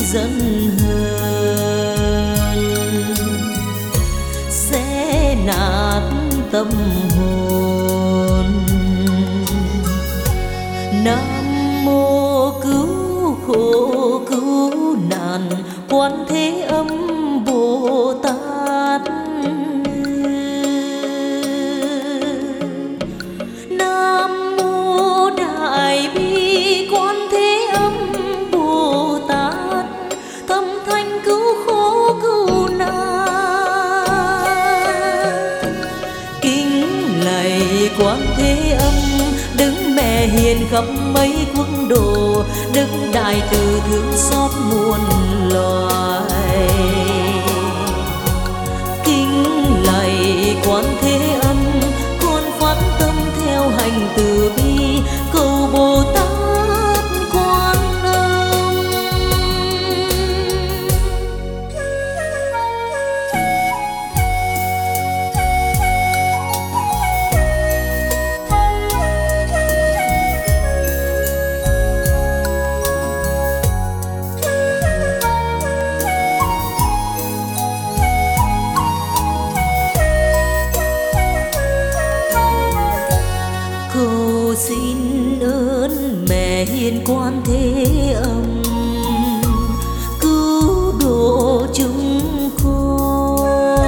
giận hờn sẽ nát tâm hồn. Nam mô cứu khổ cứu nạn Quan Thế Âm Bồ Tát. Nam mô Đại Bi Quan Thế Âm Bồ Tát, tâm thanh cứu khổ cứu nạn. Kính lạy Quan Thế Âm, Đức Mẹ hiền khắp mấy quốc độ, Đức Đại Từ thương xót muôn loài. Kính lạy Quan Thế Âm, con phát tâm theo hành từ bi, cầu Bồ Tát Quan Âm. Cầu xin ơn Mẹ hiền Quan Thế Âm, cứu độ chúng con,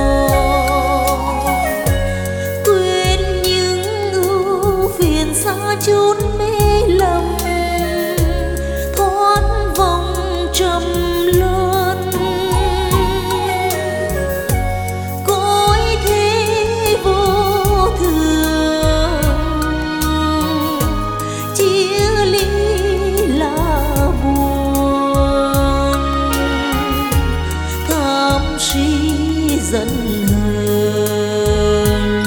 quên những ưu phiền xa chốn mê lầm, thoát vòng trầm luân. Cõi thế vô thường, chia ly là buồn, tham si giận hờn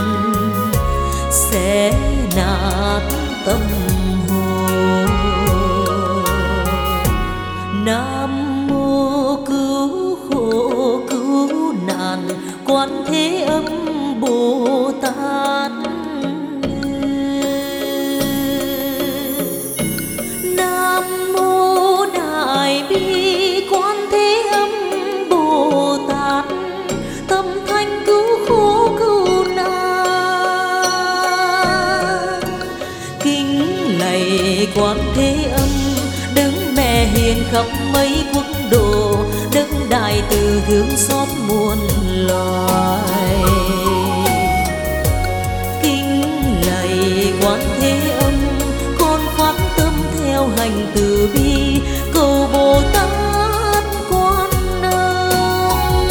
sẽ nát tâm hồn. Nam mô cứu khổ cứu nạn Quan Thế Âm Bồ Tát. Nam mô Đại Bi Quan Thế Âm Bồ Tát, tâm thanh cứu khổ cứu nạn. Kính lạy Quan Thế Âm, Đức Mẹ hiền khắp mấy quốc độ, Đức Đại Từ thương xót muôn loài. Kính lạy Quan Thế Âm, con phát tâm theo hành từ bi, cầu Bồ Tát Quan Âm.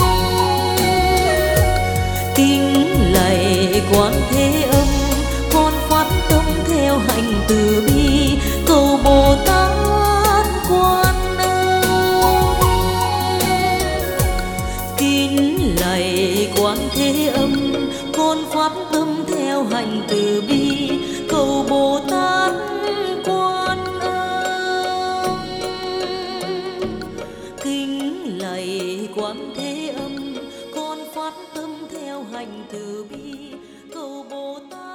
Kính lạy Quan Thế Âm, con phát tâm theo hành từ bi, cầu Bồ Tát Quan Âm. Kính lạy Quan Thế Âm, con phát tâm theo hành từ bi, cầu Bồ Tát Quan Âm. Kính lạy Quan Thế Âm, con phát tâm theo hành từ bi, cầu Bồ Tát